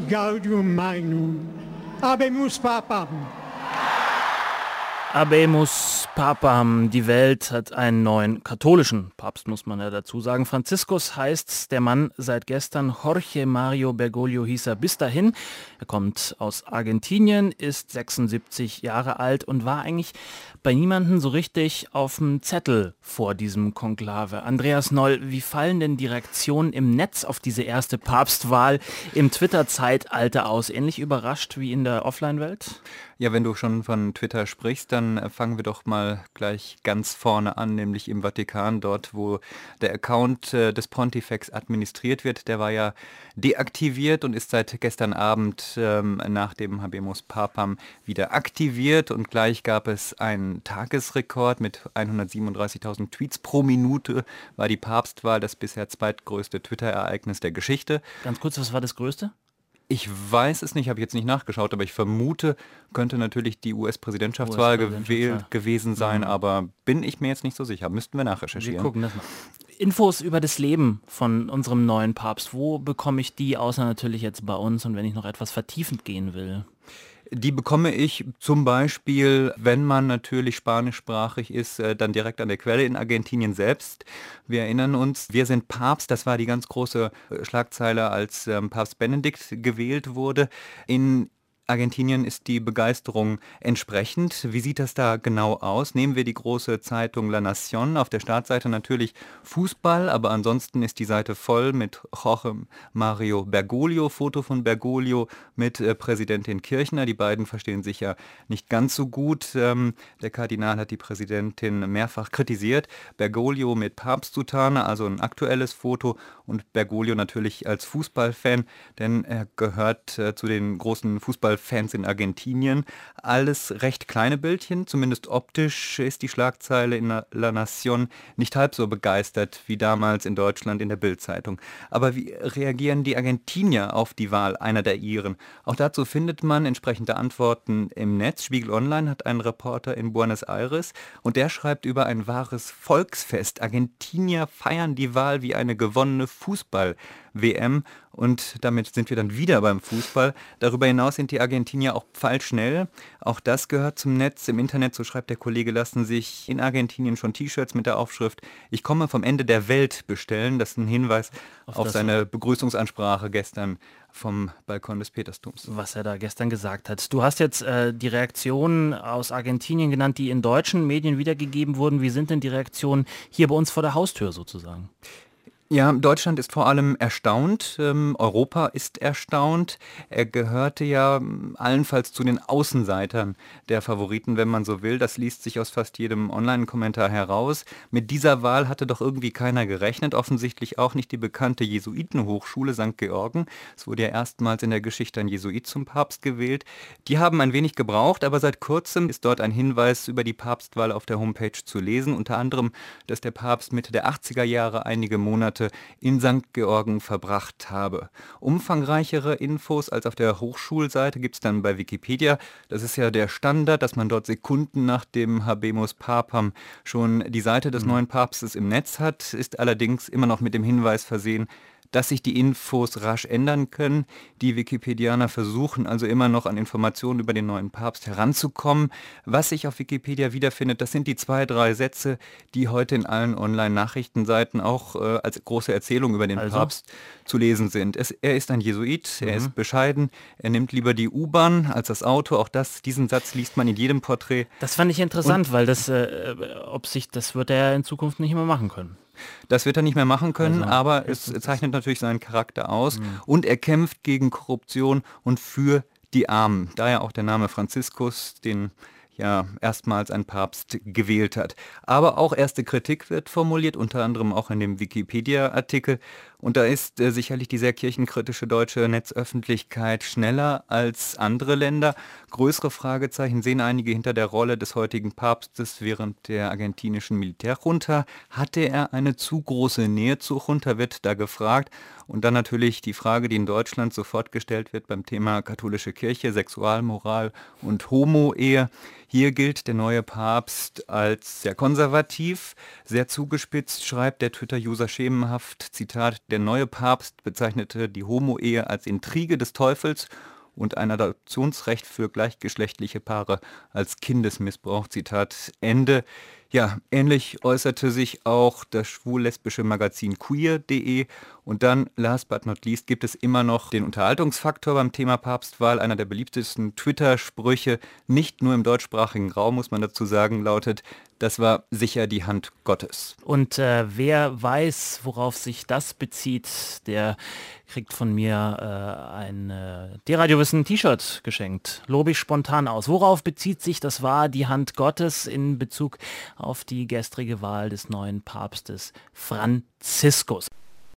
Gaudium Magnum. Habemus Papam. Habemus Papam. Die Welt hat einen neuen katholischen Papst, muss man ja dazu sagen. Franziskus heißt der Mann seit gestern. Jorge Mario Bergoglio hieß er bis dahin. Er kommt aus Argentinien, ist 76 Jahre alt und war eigentlich bei niemandem so richtig auf dem Zettel vor diesem Konklave. Andreas Noll, wie fallen denn die Reaktionen im Netz auf diese erste Papstwahl im Twitter-Zeitalter aus? Ähnlich überrascht wie in der Offline-Welt? Ja, wenn du schon von Twitter sprichst, dann fangen wir doch mal gleich ganz vorne an, nämlich im Vatikan, dort wo der Account des Pontifex administriert wird. Der war ja deaktiviert und ist seit gestern Abend nach dem Habemus Papam wieder aktiviert und gleich gab es einen Tagesrekord mit 137.000 Tweets pro Minute, war die Papstwahl das bisher zweitgrößte Twitter-Ereignis der Geschichte. Ganz kurz, was war das Größte? Ich weiß es nicht, habe jetzt nicht nachgeschaut, aber ich vermute, könnte natürlich die US-Präsidentschaftswahl gewesen sein, aber bin ich mir jetzt nicht so sicher. Müssten wir nachrecherchieren. Wir gucken das mal. Infos über das Leben von unserem neuen Papst, wo bekomme ich die, außer natürlich jetzt bei uns und wenn ich noch etwas vertiefend gehen will? Die bekomme ich zum Beispiel, wenn man natürlich spanischsprachig ist, dann direkt an der Quelle in Argentinien selbst. Wir erinnern uns, wir sind Papst, das war die ganz große Schlagzeile, als Papst Benedikt gewählt wurde. In Argentinien ist die Begeisterung entsprechend. Wie sieht das da genau aus? Nehmen wir die große Zeitung La Nación. Auf der Startseite natürlich Fußball, aber ansonsten ist die Seite voll mit Jorge Mario Bergoglio, Foto von Bergoglio mit Präsidentin Kirchner. Die beiden verstehen sich ja nicht ganz so gut. Der Kardinal hat die Präsidentin mehrfach kritisiert. Bergoglio mit Papstsutane, also ein aktuelles Foto und Bergoglio natürlich als Fußballfan, denn er gehört zu den großen Fußballfans in Argentinien. Alles recht kleine Bildchen, zumindest optisch ist die Schlagzeile in La Nación nicht halb so begeistert wie damals in Deutschland in der Bild-Zeitung. Aber wie reagieren die Argentinier auf die Wahl einer der ihren? Auch dazu findet man entsprechende Antworten im Netz. Spiegel Online hat einen Reporter in Buenos Aires und der schreibt über ein wahres Volksfest. Argentinier feiern die Wahl wie eine gewonnene Fußball-WM. Und damit sind wir dann wieder beim Fußball. Darüber hinaus sind die Argentinier auch pfeilschnell. Auch das gehört zum Netz. Im Internet, so schreibt der Kollege, lassen sich in Argentinien schon T-Shirts mit der Aufschrift "Ich komme vom Ende der Welt" bestellen. Das ist ein Hinweis auf seine Begrüßungsansprache gestern vom Balkon des Petersdoms. Was er da gestern gesagt hat. Du hast jetzt die Reaktionen aus Argentinien genannt, die in deutschen Medien wiedergegeben wurden. Wie sind denn die Reaktionen hier bei uns vor der Haustür sozusagen? Ja, Deutschland ist vor allem erstaunt, Europa ist erstaunt. Er gehörte ja allenfalls zu den Außenseitern der Favoriten, wenn man so will. Das liest sich aus fast jedem Online-Kommentar heraus. Mit dieser Wahl hatte doch irgendwie keiner gerechnet, offensichtlich auch nicht die bekannte Jesuitenhochschule St. Georgen. Es wurde ja erstmals in der Geschichte ein Jesuit zum Papst gewählt. Die haben ein wenig gebraucht, aber seit kurzem ist dort ein Hinweis über die Papstwahl auf der Homepage zu lesen. Unter anderem, dass der Papst Mitte der 80er Jahre einige Monate in St. Georgen verbracht habe. Umfangreichere Infos als auf der Hochschulseite gibt es dann bei Wikipedia. Das ist ja der Standard, dass man dort Sekunden nach dem Habemus Papam schon die Seite des neuen Papstes im Netz hat, ist allerdings immer noch mit dem Hinweis versehen, dass sich die Infos rasch ändern können. Die Wikipedianer versuchen also immer noch an Informationen über den neuen Papst heranzukommen. Was sich auf Wikipedia wiederfindet, das sind die 2, 3 Sätze, die heute in allen Online-Nachrichtenseiten auch als große Erzählung über den Papst zu lesen sind. Er ist ein Jesuit, er ist bescheiden, er nimmt lieber die U-Bahn als das Auto. Auch diesen Satz liest man in jedem Porträt. Das fand ich interessant, weil das wird er in Zukunft nicht mehr machen können. Das wird er nicht mehr machen können, aber es zeichnet natürlich seinen Charakter aus. Und er kämpft gegen Korruption und für die Armen. Daher auch der Name Franziskus, den ja erstmals ein Papst gewählt hat. Aber auch erste Kritik wird formuliert, unter anderem auch in dem Wikipedia-Artikel. Und da ist sicherlich die sehr kirchenkritische deutsche Netzöffentlichkeit schneller als andere Länder. Größere Fragezeichen sehen einige hinter der Rolle des heutigen Papstes während der argentinischen Militärjunta. Hatte er eine zu große Nähe zur Junta, wird da gefragt. Und dann natürlich die Frage, die in Deutschland sofort gestellt wird beim Thema katholische Kirche, Sexualmoral und Homo-Ehe. Hier gilt der neue Papst als sehr konservativ, sehr zugespitzt, schreibt der Twitter-User schemenhaft, Zitat, Der neue Papst bezeichnete die Homo-Ehe als Intrige des Teufels und ein Adoptionsrecht für gleichgeschlechtliche Paare als Kindesmissbrauch. Zitat Ende. Ja, ähnlich äußerte sich auch das schwul-lesbische Magazin queer.de. Und dann, last but not least, gibt es immer noch den Unterhaltungsfaktor beim Thema Papstwahl. Einer der beliebtesten Twitter-Sprüche, nicht nur im deutschsprachigen Raum, muss man dazu sagen, lautet: Das war sicher die Hand Gottes. Und wer weiß, worauf sich das bezieht, der kriegt von mir ein D-Radio-Wissen-T-Shirt geschenkt. Lobe ich spontan aus. Worauf bezieht sich das war die Hand Gottes in Bezug auf die gestrige Wahl des neuen Papstes Franziskus?